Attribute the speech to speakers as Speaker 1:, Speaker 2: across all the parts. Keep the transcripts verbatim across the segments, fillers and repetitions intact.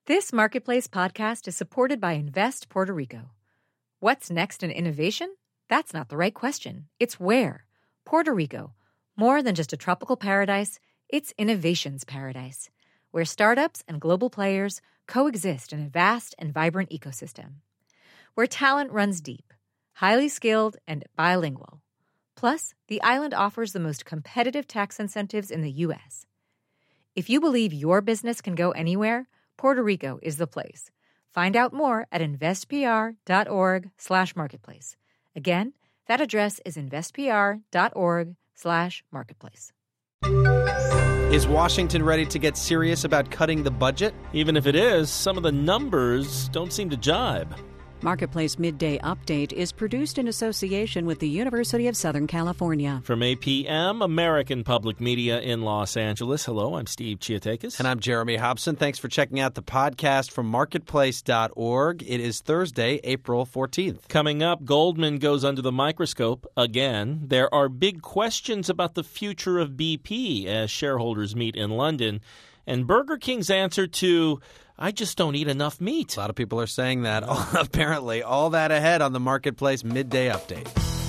Speaker 1: This Marketplace podcast is supported by Invest Puerto Rico. What's next in innovation? That's not the right question. It's where. Puerto Rico. More than just a tropical paradise, it's innovation's paradise, where startups and global players coexist in a vast and vibrant ecosystem. Where talent runs deep, highly skilled, and bilingual. Plus, the island offers the most competitive tax incentives in the U S. If you believe your business can go anywhere, Puerto Rico is the place. Find out more at investpr.org slash marketplace. Again, that address is investpr.org slash marketplace.
Speaker 2: Is Washington ready to get serious about cutting the budget?
Speaker 3: Even if it is, some of the numbers don't seem to jibe.
Speaker 4: Marketplace Midday Update is produced in association with the University of Southern California.
Speaker 3: From A P M, American Public Media in Los Angeles. Hello, I'm Steve Chiatakis.
Speaker 2: And I'm Jeremy Hobson. Thanks for checking out the podcast from marketplace dot org. It is Thursday, April fourteenth.
Speaker 3: Coming up, Goldman goes under the microscope again. There are big questions about the future of B P as shareholders meet in London. And Burger King's answer to, I just don't eat enough meat.
Speaker 2: A lot of people are saying that, apparently. All that ahead on the Marketplace Midday Update.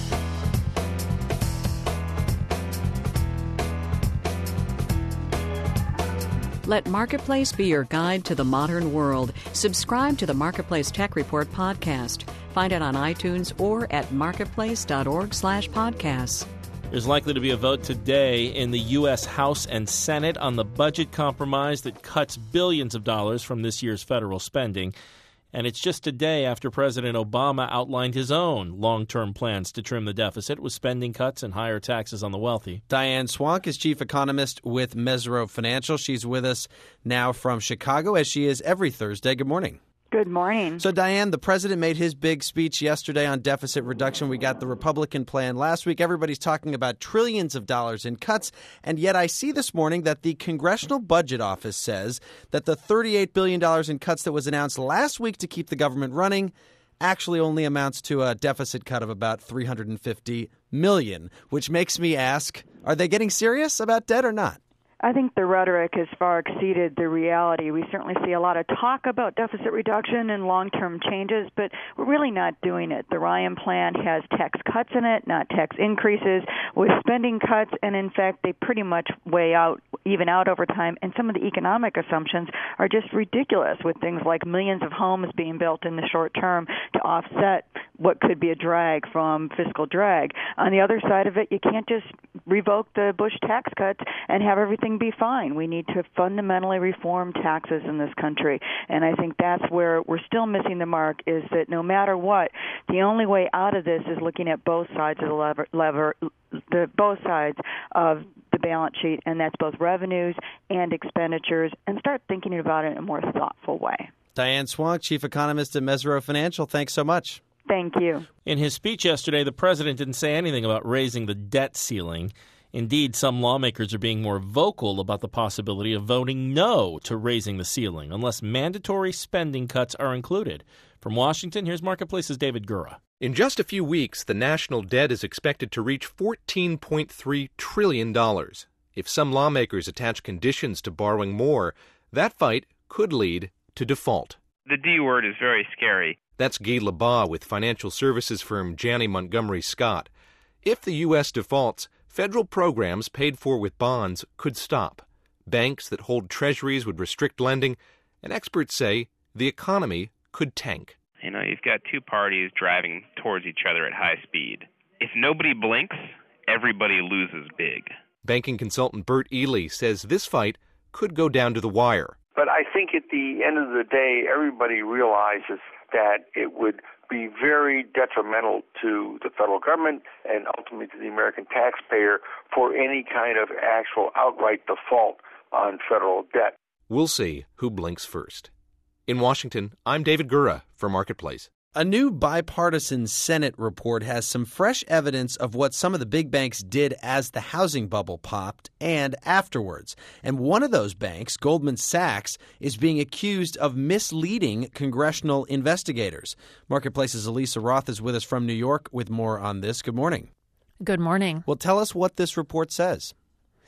Speaker 4: Let Marketplace be your guide to the modern world. Subscribe to the Marketplace Tech Report podcast. Find it on iTunes or at marketplace.org slash podcasts.
Speaker 3: There's likely to be a vote today in the U S House and Senate on the budget compromise that cuts billions of dollars from this year's federal spending. And it's just a day after President Obama outlined his own long-term plans to trim the deficit with spending cuts and higher taxes on the wealthy.
Speaker 2: Diane Swank is chief economist with Mesirow Financial. She's with us now from Chicago, as she is every Thursday. Good morning.
Speaker 5: Good morning.
Speaker 2: So, Diane, the president made his big speech yesterday on deficit reduction. We got the Republican plan last week. Everybody's talking about trillions of dollars in cuts. And yet I see this morning that the Congressional Budget Office says that the thirty-eight billion dollars in cuts that was announced last week to keep the government running actually only amounts to a deficit cut of about three hundred fifty million dollars, which makes me ask, are they getting serious about debt or not?
Speaker 5: I think the rhetoric has far exceeded the reality. We certainly see a lot of talk about deficit reduction and long-term changes, but we're really not doing it. The Ryan plan has tax cuts in it, not tax increases, with spending cuts, and in fact, they pretty much weigh out, even out over time, and some of the economic assumptions are just ridiculous, with things like millions of homes being built in the short term to offset what could be a drag from fiscal drag. On the other side of it, you can't just revoke the Bush tax cuts and have everything be fine. We need to fundamentally reform taxes in this country. And I think that's where we're still missing the mark, is that no matter what, the only way out of this is looking at both sides of the lever, lever the both sides of the balance sheet, and that's both revenues and expenditures, and start thinking about it in a more thoughtful way.
Speaker 2: Diane Swank, chief economist at Mesirow Financial, thanks so much.
Speaker 5: Thank you.
Speaker 3: In his speech yesterday, the president didn't say anything about raising the debt ceiling. Indeed, some lawmakers are being more vocal about the possibility of voting no to raising the ceiling unless mandatory spending cuts are included. From Washington, here's Marketplace's David Gura.
Speaker 6: In just a few weeks, the national debt is expected to reach fourteen point three trillion dollars. If some lawmakers attach conditions to borrowing more, that fight could lead to default.
Speaker 7: The D word is very scary.
Speaker 6: That's Guy Labat with financial services firm Janney Montgomery Scott. If the U S defaults, federal programs paid for with bonds could stop. Banks that hold treasuries would restrict lending, and experts say the economy could tank.
Speaker 7: You know, you've got two parties driving towards each other at high speed. If nobody blinks, everybody loses big.
Speaker 6: Banking consultant Bert Ely says this fight could go down to the wire.
Speaker 8: But I think at the end of the day, everybody realizes that it would be very detrimental to the federal government and ultimately to the American taxpayer for any kind of actual outright default on federal debt.
Speaker 6: We'll see who blinks first. In Washington, I'm David Gura for Marketplace.
Speaker 2: A new bipartisan Senate report has some fresh evidence of what some of the big banks did as the housing bubble popped and afterwards. And one of those banks, Goldman Sachs, is being accused of misleading congressional investigators. Marketplace's Elisa Roth is with us from New York with more on this. Good morning.
Speaker 1: Good morning.
Speaker 2: Well, tell us what this report says.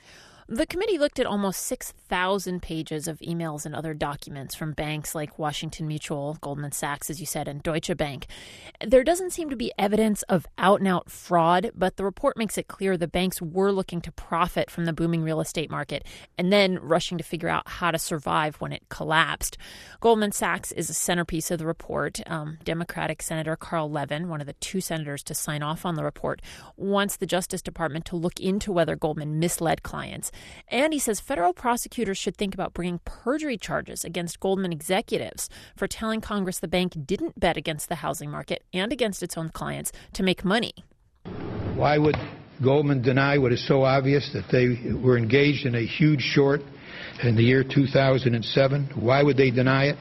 Speaker 9: The committee looked at almost six thousand pages of emails and other documents from banks like Washington Mutual, Goldman Sachs, as you said, and Deutsche Bank. There doesn't seem to be evidence of out-and-out fraud, but the report makes it clear the banks were looking to profit from the booming real estate market and then rushing to figure out how to survive when it collapsed. Goldman Sachs is a centerpiece of the report. Um, Democratic Senator Carl Levin, one of the two senators to sign off on the report, wants the Justice Department to look into whether Goldman misled clients. And he says federal prosecutors should think about bringing perjury charges against Goldman executives for telling Congress the bank didn't bet against the housing market and against its own clients to make money.
Speaker 10: Why would Goldman deny what is so obvious, that they were engaged in a huge short in the year two thousand seven? Why would they deny it?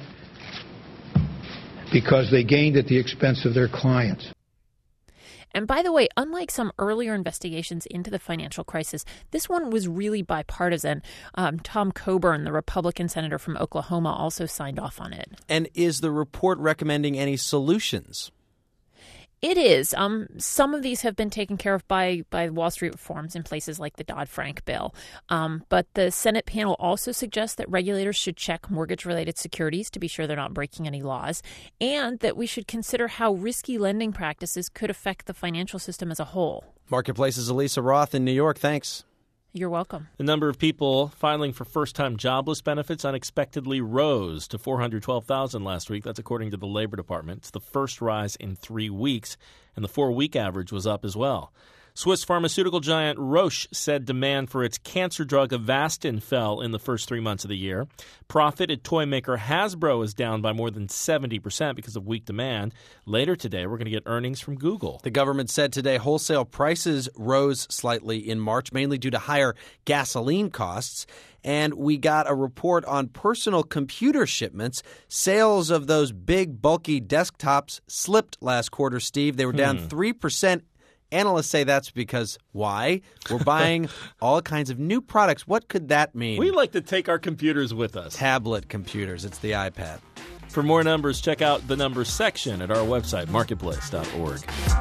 Speaker 10: Because they gained at the expense of their clients.
Speaker 9: And by the way, unlike some earlier investigations into the financial crisis, this one was really bipartisan. Um, Tom Coburn, the Republican senator from Oklahoma, also signed off on it.
Speaker 2: And is the report recommending any solutions?
Speaker 9: It is. Um, some of these have been taken care of by, by Wall Street reforms in places like the Dodd-Frank bill. Um, but the Senate panel also suggests that regulators should check mortgage-related securities to be sure they're not breaking any laws, and that we should consider how risky lending practices could affect the financial system as a whole.
Speaker 2: Marketplace's Elisa Roth in New York. Thanks.
Speaker 9: You're welcome.
Speaker 3: The number of people filing for first-time jobless benefits unexpectedly rose to four hundred twelve thousand last week. That's according to the Labor Department. It's the first rise in three weeks, and the four-week average was up as well. Swiss pharmaceutical giant Roche said demand for its cancer drug Avastin fell in the first three months of the year. Profit at toy maker Hasbro is down by more than seventy percent because of weak demand. Later today, we're going to get earnings from Google.
Speaker 2: The government said today wholesale prices rose slightly in March, mainly due to higher gasoline costs. And we got a report on personal computer shipments. Sales of those big, bulky desktops slipped last quarter, Steve. They were down hmm. three percent. Analysts say that's because, why? We're buying all kinds of new products. What could that mean?
Speaker 3: We like to take our computers with us.
Speaker 2: Tablet computers. It's the iPad.
Speaker 3: For more numbers, check out the numbers section at our website, marketplace dot org.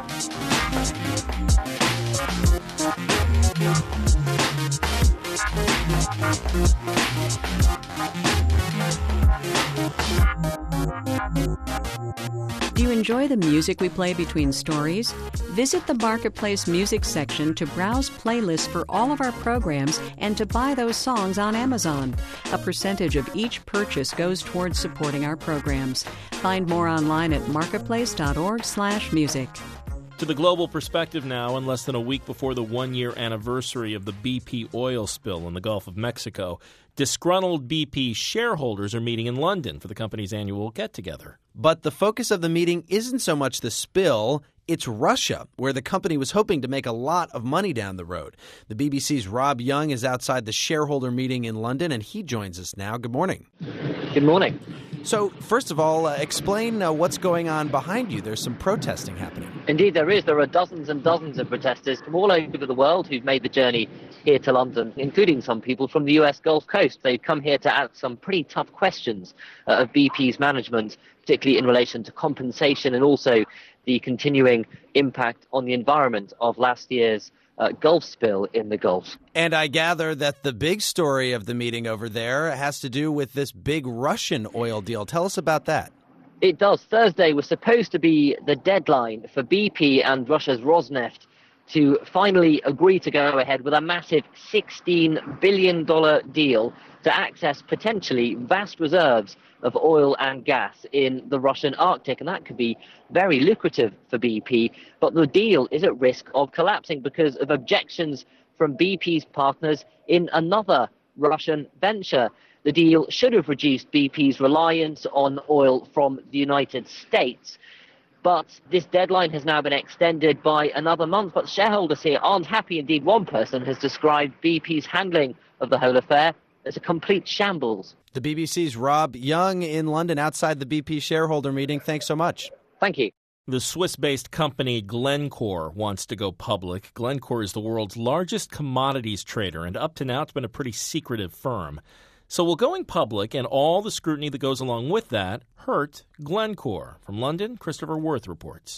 Speaker 4: Do you enjoy the music we play between stories? Visit the Marketplace Music section to browse playlists for all of our programs and to buy those songs on Amazon. A percentage of each purchase goes towards supporting our programs. Find more online at marketplace dot org slash music.
Speaker 3: To the global perspective now, in less than a week before the one-year anniversary of the B P oil spill in the Gulf of Mexico, disgruntled B P shareholders are meeting in London for the company's annual get-together.
Speaker 2: But the focus of the meeting isn't so much the spill, it's Russia, where the company was hoping to make a lot of money down the road. The B B C's Rob Young is outside the shareholder meeting in London, and he joins us now. Good morning.
Speaker 11: Good morning.
Speaker 2: So, first of all, uh, explain uh, what's going on behind you. There's some protesting happening.
Speaker 11: Indeed, there is. There are dozens and dozens of protesters from all over the world who've made the journey here to London, including some people from the U S Gulf Coast. They've come here to ask some pretty tough questions uh, of B P's management, particularly in relation to compensation and also the continuing impact on the environment of last year's uh, Gulf spill in the Gulf.
Speaker 2: And I gather that the big story of the meeting over there has to do with this big Russian oil deal. Tell us about that.
Speaker 11: It does. Thursday was supposed to be the deadline for B P and Russia's Rosneft to finally agree to go ahead with a massive sixteen billion dollars deal to access potentially vast reserves of oil and gas in the Russian Arctic. And that could be very lucrative for B P. But the deal is at risk of collapsing because of objections from B P's partners in another Russian venture. The deal should have reduced B P's reliance on oil from the United States. But this deadline has now been extended by another month. But shareholders here aren't happy. Indeed, one person has described B P's handling of the whole affair as a complete shambles.
Speaker 2: The B B C's Rob Young in London outside the B P shareholder meeting. Thanks so much.
Speaker 11: Thank you.
Speaker 3: The Swiss-based company Glencore wants to go public. Glencore is the world's largest commodities trader, and up to now it's been a pretty secretive firm. So will going public and all the scrutiny that goes along with that hurt Glencore? From London, Christopher Worth reports.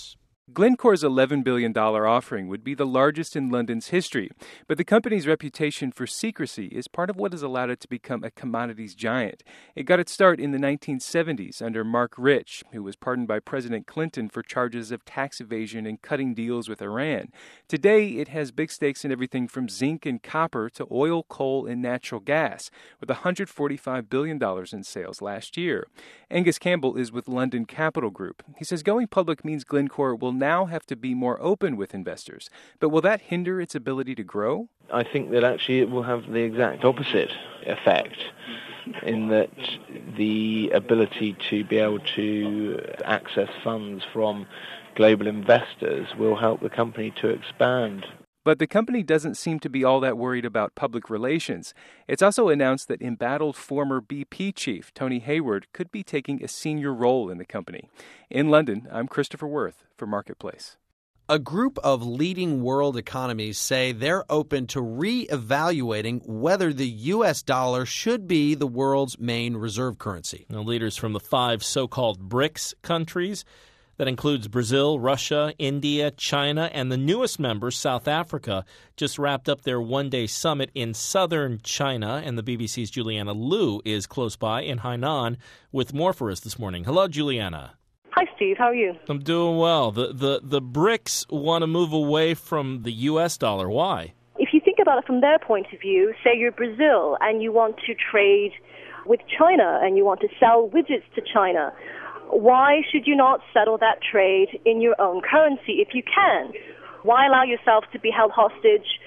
Speaker 12: Glencore's eleven billion dollars offering would be the largest in London's history, but the company's reputation for secrecy is part of what has allowed it to become a commodities giant. It got its start in the nineteen seventies under Mark Rich, who was pardoned by President Clinton for charges of tax evasion and cutting deals with Iran. Today, it has big stakes in everything from zinc and copper to oil, coal, and natural gas, with one hundred forty-five billion dollars in sales last year. Angus Campbell is with London Capital Group. He says going public means Glencore will now have to be more open with investors. But will that hinder its ability to grow?
Speaker 13: I think that actually it will have the exact opposite effect, in that the ability to be able to access funds from global investors will help the company to expand.
Speaker 12: But the company doesn't seem to be all that worried about public relations. It's also announced that embattled former B P chief Tony Hayward could be taking a senior role in the company. In London, I'm Christopher Worth for Marketplace.
Speaker 2: A group of leading world economies say they're open to re-evaluating whether the U S dollar should be the world's main reserve currency.
Speaker 3: Now, leaders from the five so-called BRICS countries, that includes Brazil, Russia, India, China, and the newest member, South Africa, just wrapped up their one-day summit in southern China. And the B B C's Juliana Liu is close by in Hainan with more for us this morning. Hello, Juliana.
Speaker 14: Hi, Steve. How are you?
Speaker 3: I'm doing well. The, the, the BRICS want to move away from the U S dollar. Why?
Speaker 14: If you think about it from their point of view, say you're Brazil and you want to trade with China and you want to sell widgets to China, why should you not settle that trade in your own currency if you can? Why allow yourself to be held hostage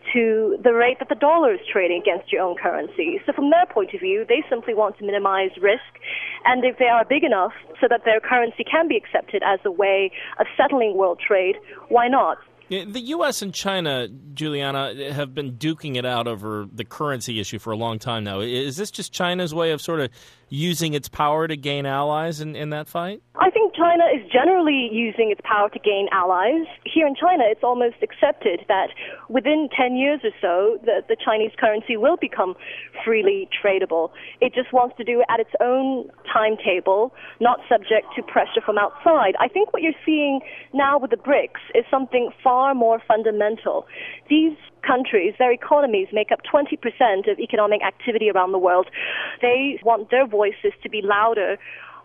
Speaker 14: to the rate that the dollar is trading against your own currency? So from their point of view, they simply want to minimize risk. And if they are big enough so that their currency can be accepted as a way of settling world trade, why not?
Speaker 3: The U S and China, Juliana, have been duking it out over the currency issue for a long time now. Is this just China's way of sort of using its power to gain allies in, in that fight?
Speaker 14: I think China is generally using its power to gain allies. Here in China, it's almost accepted that within ten years or so, the, the Chinese currency will become freely tradable. It just wants to do it at its own timetable, not subject to pressure from outside. I think what you're seeing now with the BRICS is something far more fundamental. These countries, their economies make up twenty percent of economic activity around the world. They want their voices to be louder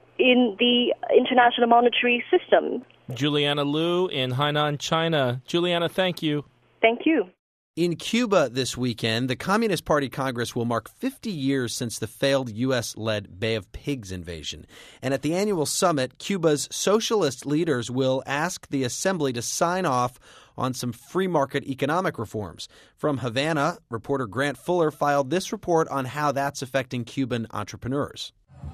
Speaker 14: in the international monetary system.
Speaker 3: Juliana Liu in Hainan, China. Juliana, thank you.
Speaker 14: Thank you.
Speaker 2: In Cuba this weekend, the Communist Party Congress will mark fifty years since the failed U S-led Bay of Pigs invasion. And at the annual summit, Cuba's socialist leaders will ask the assembly to sign off on some free market economic reforms. From Havana, reporter Grant Fuller filed this report on how that's affecting Cuban entrepreneurs.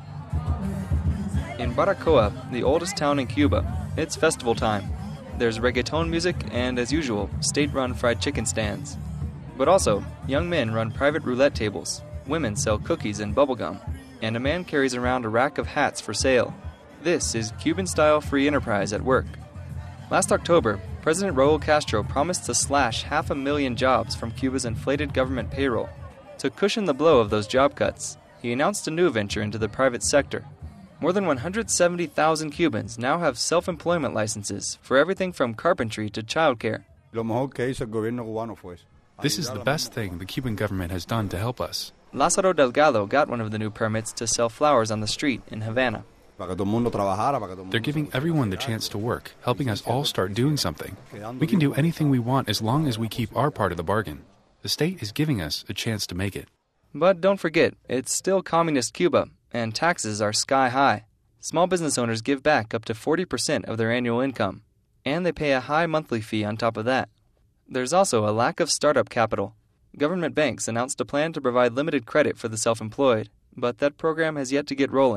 Speaker 15: In Baracoa, the oldest town in Cuba, it's festival time. There's reggaeton music and, as usual, state-run fried chicken stands. But also, young men run private roulette tables, women sell cookies and bubblegum, and a man carries around a rack of hats for sale. This is Cuban-style free enterprise at work. Last October, President Raul Castro promised to slash half a million jobs from Cuba's inflated government payroll. To cushion the blow of those job cuts, he announced a new venture into the private sector. More than one hundred seventy thousand Cubans now have self-employment licenses for everything from carpentry to childcare.
Speaker 16: This is the best thing the Cuban government has done to help us.
Speaker 15: Lázaro Delgado got one of the new permits to sell flowers on the street in Havana.
Speaker 16: They're giving everyone the chance to work, helping us all start doing something. We can do anything we want as long as we keep our part of the bargain. The state is giving us a chance to make it.
Speaker 15: But don't forget, it's still communist Cuba, and taxes are sky high. Small business owners give back up to forty percent of their annual income, and they pay a high monthly fee on top of that. There's also a lack of startup capital. Government banks announced a plan to provide limited credit for the self-employed, but that program has yet to get rolling.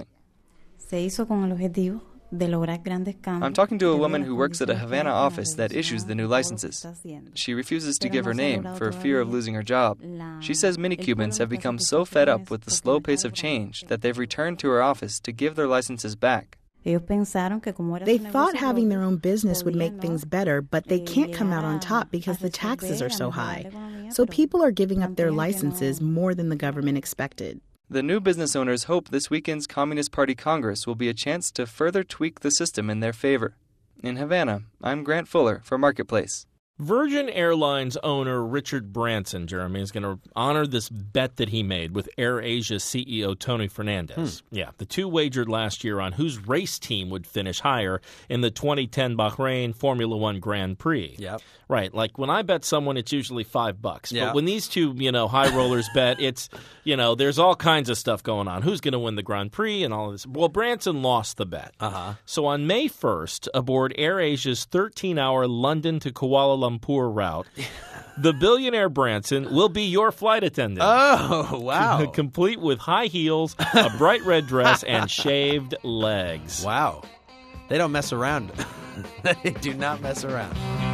Speaker 15: I'm talking to a woman who works at a Havana office that issues the new licenses. She refuses to give her name for fear of losing her job. She says many Cubans have become so fed up with the slow pace of change that they've returned to her office to give their licenses back.
Speaker 17: They thought having their own business would make things better, but they can't come out on top because the taxes are so high. So people are giving up their licenses more than the government expected.
Speaker 15: The new business owners hope this weekend's Communist Party Congress will be a chance to further tweak the system in their favor. In Havana, I'm Grant Fuller for Marketplace.
Speaker 3: Virgin Airlines owner Richard Branson, Jeremy, is going to honor this bet that he made with AirAsia C E O Tony Fernandez. Hmm. Yeah, the two wagered last year on whose race team would finish higher in the twenty ten Bahrain Formula One Grand Prix.
Speaker 2: Yep.
Speaker 3: Right, like when I bet someone, it's usually five bucks.
Speaker 2: Yeah.
Speaker 3: But when these two, you know, high rollers bet, it's, you know, there's all kinds of stuff going on. Who's going to win the Grand Prix and all of this? Well, Branson lost the bet.
Speaker 2: Uh-huh.
Speaker 3: So on May first, aboard AirAsia's thirteen-hour London to Kuala Lumpur route, the billionaire Branson will be your flight attendant.
Speaker 2: Oh, wow.
Speaker 3: Complete with high heels, a bright red dress, and shaved legs.
Speaker 2: Wow. They don't mess around. They do not mess around.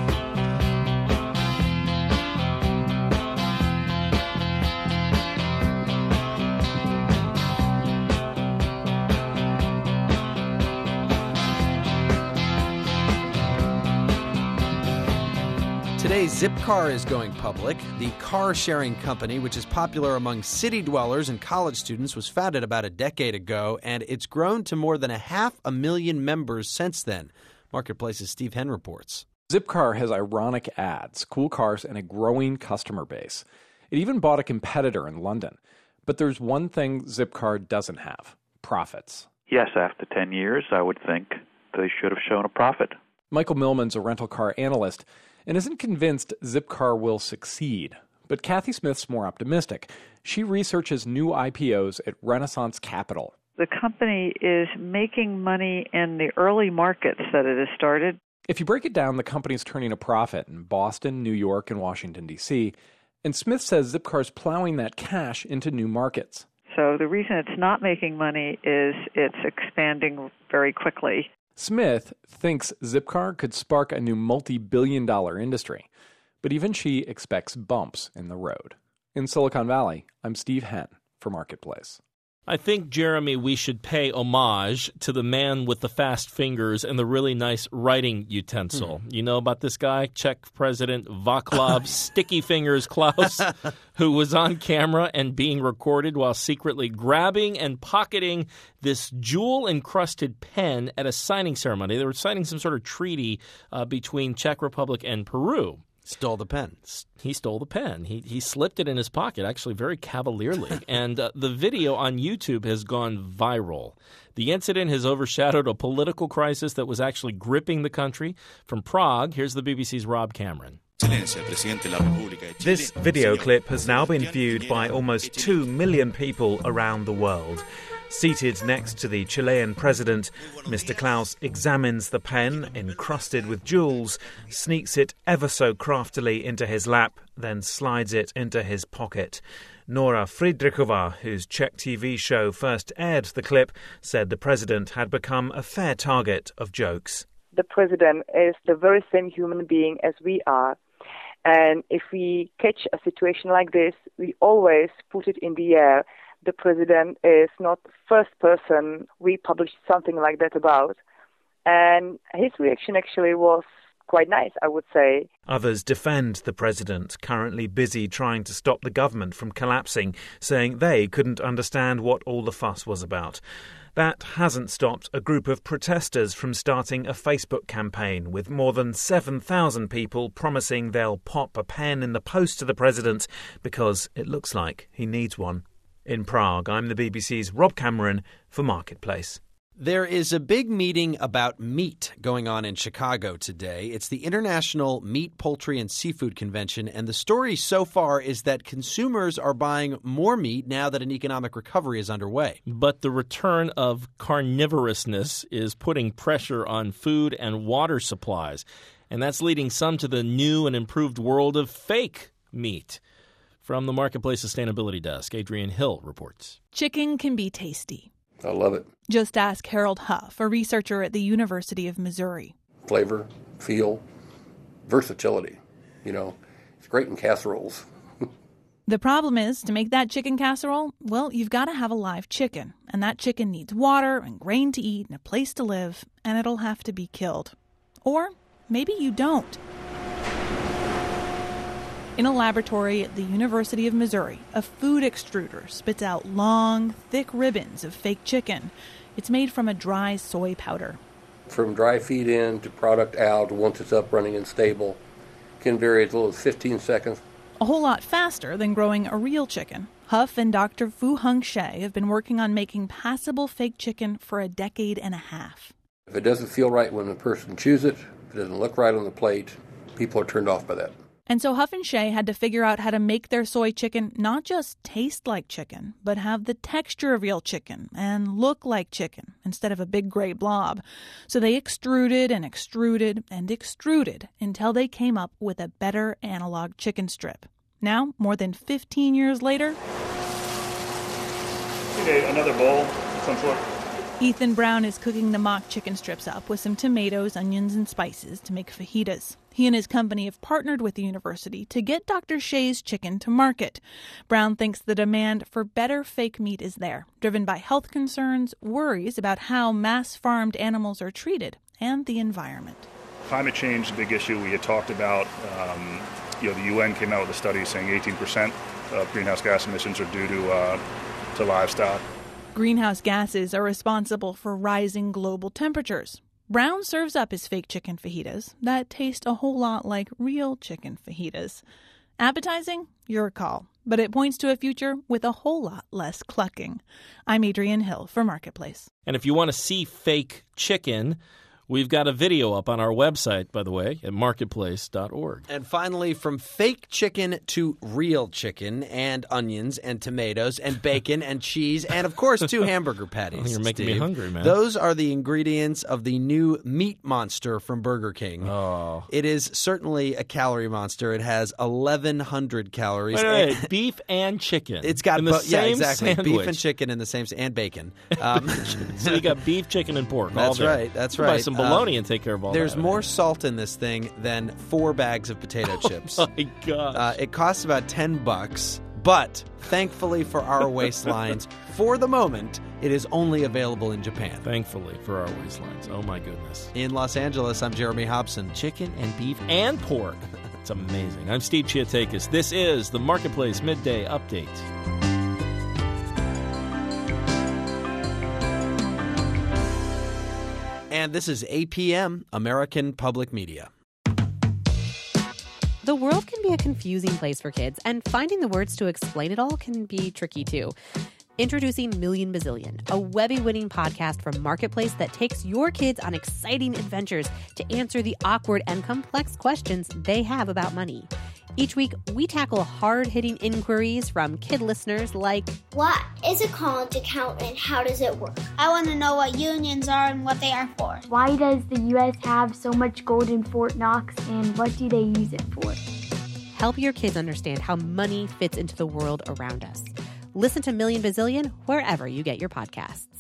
Speaker 2: Today, Zipcar is going public. The car-sharing company, which is popular among city dwellers and college students, was founded about a decade ago, and it's grown to more than a half a million members since then. Marketplace's Steve Henn reports.
Speaker 18: Zipcar has ironic ads, cool cars, and a growing customer base. It even bought a competitor in London. But there's one thing Zipcar doesn't have: profits.
Speaker 19: Yes, after ten years, I would think they should have shown a profit.
Speaker 18: Michael Millman's a rental car analyst and isn't convinced Zipcar will succeed. But Kathy Smith's more optimistic. She researches new I P Os at Renaissance Capital.
Speaker 20: The company is making money in the early markets that it has started.
Speaker 18: If you break it down, the company's turning a profit in Boston, New York, and Washington, D C, and Smith says Zipcar's plowing that cash into new markets.
Speaker 20: So the reason it's not making money is it's expanding very quickly.
Speaker 18: Smith thinks Zipcar could spark a new multi-billion dollar industry, but even she expects bumps in the road. In Silicon Valley, I'm Steve Henn for Marketplace.
Speaker 3: I think, Jeremy, we should pay homage to the man with the fast fingers and the really nice writing utensil. Hmm. You know about this guy, Czech President Václav Sticky Fingers Klaus, who was on camera and being recorded while secretly grabbing and pocketing this jewel-encrusted pen at a signing ceremony. They were signing some sort of treaty uh, between Czech Republic and Peru.
Speaker 2: Stole the pen.
Speaker 3: He stole the pen. He he slipped it in his pocket, actually very cavalierly. And uh, the video on YouTube has gone viral. The incident has overshadowed a political crisis that was actually gripping the country. From Prague, here's the B B C's Rob Cameron.
Speaker 21: This video clip has now been viewed by almost two million people around the world. Seated next to the Chilean president, Mister Klaus examines the pen, encrusted with jewels, sneaks it ever so craftily into his lap, then slides it into his pocket. Nora Friedrichova, whose Czech T V show first aired the clip, said the president had become a fair target of jokes.
Speaker 22: The president is the very same human being as we are. And if we catch a situation like this, we always put it in the air. The president is not the first person we published something like that about. And his reaction actually was quite nice, I would say.
Speaker 21: Others defend the president, currently busy trying to stop the government from collapsing, saying they couldn't understand what all the fuss was about. That hasn't stopped a group of protesters from starting a Facebook campaign with more than seven thousand people promising they'll pop a pen in the post to the president because it looks like he needs one. In Prague, I'm the B B C's Rob Cameron for Marketplace.
Speaker 2: There is a big meeting about meat going on in Chicago today. It's the International Meat, Poultry, and Seafood Convention, and the story so far is that consumers are buying more meat now that an economic recovery is underway.
Speaker 3: But the return of carnivorousness is putting pressure on food and water supplies, and that's leading some to the new and improved world of fake meat. From the Marketplace Sustainability Desk, Adrienne Hill reports.
Speaker 23: Chicken can be tasty.
Speaker 24: I love it.
Speaker 23: Just ask Harold Huff, a researcher at the University of Missouri.
Speaker 24: Flavor, feel, versatility. You know, it's great in casseroles.
Speaker 23: The problem is, to make that chicken casserole, well, you've got to have a live chicken. And that chicken needs water and grain to eat and a place to live, and it'll have to be killed. Or maybe you don't. In a laboratory at the University of Missouri, a food extruder spits out long, thick ribbons of fake chicken. It's made from a dry soy powder.
Speaker 24: from dry feed in to product out once it's up, running, and stable can vary as little as fifteen seconds.
Speaker 23: A whole lot faster than growing a real chicken. Huff and Doctor Fu Heng Sheh have been working on making passable fake chicken for a decade and a half.
Speaker 24: If it doesn't feel right when a person chews it, if it doesn't look right on the plate, people are turned off by that.
Speaker 23: And so Huff and Sheh had to figure out how to make their soy chicken not just taste like chicken, but have the texture of real chicken and look like chicken instead of a big gray blob. So they extruded and extruded and extruded until they came up with a better analog chicken strip. Now, more than fifteen years later...
Speaker 5: Okay, another bowl, some sort.
Speaker 23: Ethan Brown is cooking the mock chicken strips up with some tomatoes, onions, and spices to make fajitas. He and his company have partnered with the university to get Doctor Sheh's chicken to market. Brown thinks the demand for better fake meat is there, driven by health concerns, worries about how mass-farmed animals are treated, and the environment.
Speaker 5: Climate change is a big issue. We had talked about, um, you know, the U N came out with a study saying eighteen percent of greenhouse gas emissions are due to uh, to livestock.
Speaker 23: Greenhouse gases are responsible for rising global temperatures. Brown serves up his fake chicken fajitas that taste a whole lot like real chicken fajitas. Appetizing? Your call. But it points to a future with a whole lot less clucking. I'm Adrienne Hill for Marketplace.
Speaker 3: And if you want to see fake chicken, we've got a video up on our website, by the way, at marketplace dot org.
Speaker 2: And finally, from fake chicken to real chicken and onions and tomatoes and bacon and cheese and, of course, two hamburger patties.
Speaker 3: Oh, you're making
Speaker 2: Steve.
Speaker 3: me hungry, man.
Speaker 2: Those are the ingredients of the new meat monster from Burger King.
Speaker 3: Oh.
Speaker 2: It is certainly a calorie monster. It has eleven hundred calories.
Speaker 3: Wait, wait, wait. Beef and chicken.
Speaker 2: It's got
Speaker 3: in the
Speaker 2: bo-
Speaker 3: same
Speaker 2: yeah, exactly.
Speaker 3: sandwich.
Speaker 2: Beef and chicken in the same and bacon. Um,
Speaker 3: so you got beef, chicken, and pork.
Speaker 2: That's
Speaker 3: all there.
Speaker 2: right. That's
Speaker 3: Buy
Speaker 2: right.
Speaker 3: some bologna
Speaker 2: um,
Speaker 3: and take care of all
Speaker 2: There's
Speaker 3: that.
Speaker 2: more salt in this thing than four bags of potato chips.
Speaker 3: Oh my gosh.
Speaker 2: Uh, it costs about ten bucks, but thankfully for our waistlines, for the moment, it is only available in Japan.
Speaker 3: Thankfully for our waistlines. Oh my goodness.
Speaker 2: In Los Angeles, I'm Jeremy Hobson.
Speaker 3: Chicken and beef and pork. It's amazing. I'm Steve Chiatakis. This is the Marketplace Midday Update.
Speaker 2: And this is A P M, American Public Media.
Speaker 6: The world can be a confusing place for kids, and finding the words to explain it all can be tricky too. Introducing Million Bazillion, a Webby-winning podcast from Marketplace that takes your kids on exciting adventures to answer the awkward and complex questions they have about money. Each week, we tackle hard-hitting inquiries from kid listeners like,
Speaker 7: what is a college account and how does it work? I want to know what unions are and what they are for.
Speaker 8: Why does the U S have so much gold in Fort Knox and what do they use it for?
Speaker 6: Help your kids understand how money fits into the world around us. Listen to Million Bazillion wherever you get your podcasts.